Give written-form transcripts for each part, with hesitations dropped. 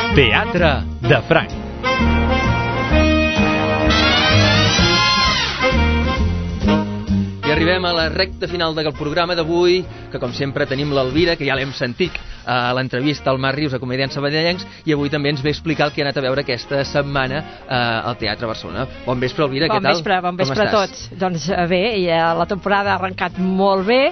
Teatre de Franc. I arribem a la recta final del programa d'avui, que com sempre tenim l'Elvira, que ja l'hem sentit a l'entrevista al Marc Rius, a Comediants Sabadellencs, i avui també ens ve a explicar el que ha anat a veure aquesta setmana al Teatre Barcelona. Bon vespre, Elvira, què tal? Bon vespre a tots. Doncs bé, la temporada ha arrencat molt bé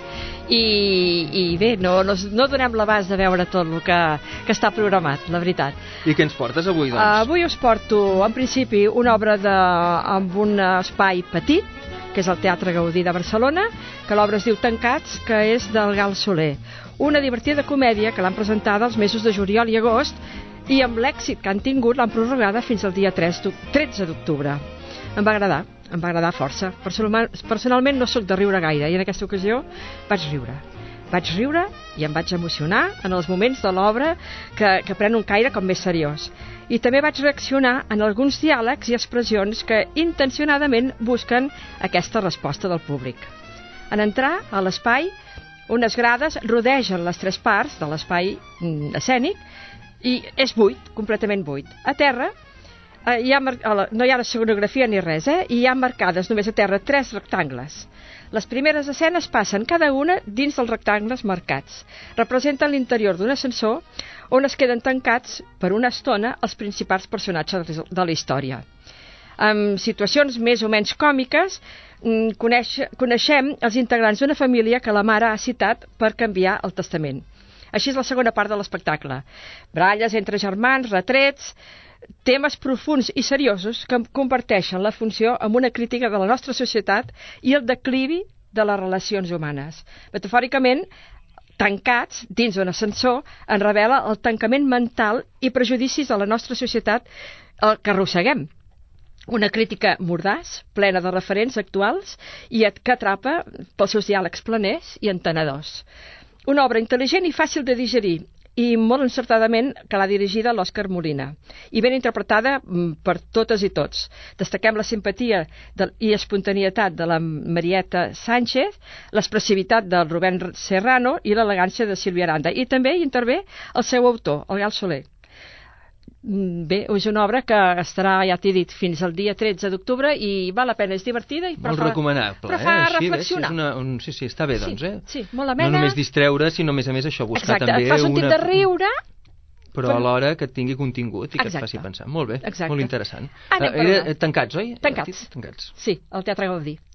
i bé, no donem l'abast de veure tot el que està programat, la veritat. I què ens portes avui, doncs? Avui us porto, en principi, una obra amb un espai petit, que és el Teatre Gaudí de Barcelona, que l'obra es diu Tancats, que és del Gal Soler. Una divertida comèdia que l'han presentada els mesos de juliol i agost i amb l'èxit que han tingut l'han prorrogada fins al dia 13 d'octubre. Em va agradar força. Personalment no sóc de riure gaire i en aquesta ocasió vaig riure i em vaig emocionar en els moments de l'obra que pren un caire com més seriós. I també vaig reaccionar en alguns diàlegs i expressions que intencionadament busquen aquesta resposta del públic. En entrar a l'espai, unes grades rodegen les tres parts de l'espai escènic i és buit, completament buit. A terra no hi ha escenografia ni res, i hi ha marcades només a terra 3 rectangles. Les primeres escenes passen cada una dins dels rectangles marcats. Representen l'interior d'un ascensor on es queden tancats per una estona els principals personatges de la història. En situacions més o menys còmiques, coneixem els integrants d'una família que la mare ha citat per canviar el testament. Així és la segona part de l'espectacle. Baralles entre germans, retrets, temes profuns i seriosos que comparteixen la funció amb una crítica de la nostra societat i el declivi de les relacions humanes. Metafòricament, Tancats dins d'un ascensor en revela el tancament mental i prejudicis de la nostra societat que arrosseguem. Una crítica mordaç, plena de referents actuals i que atrapa pels seus diàlegs planers i entenedors. Una obra intel·ligent i fàcil de digerir i molt encertadament que l'ha dirigida l'Òscar Molina i ben interpretada per totes i tots. Destaquem la simpatia i espontaneïtat de la Marieta Sánchez, l'expressivitat del Rubén Serrano i l'elegància de Sílvia Aranda. I també hi intervé el seu autor, el Gal Soler. Bé, és una obra que estarà, ja t'he dit, fins al dia 13 d'octubre i val la pena, és divertida i molt recomanable, però fa reflexionar. Sí, està bé, doncs, Sí, molt amena. No només distreure, sinó a més això, buscar exacte, també et fa sentit de riure, però alhora que et tingui contingut i que et faci pensar. Molt bé, molt interessant. Era Tancats, oi? Tancats. Sí, al Teatre Gaudí.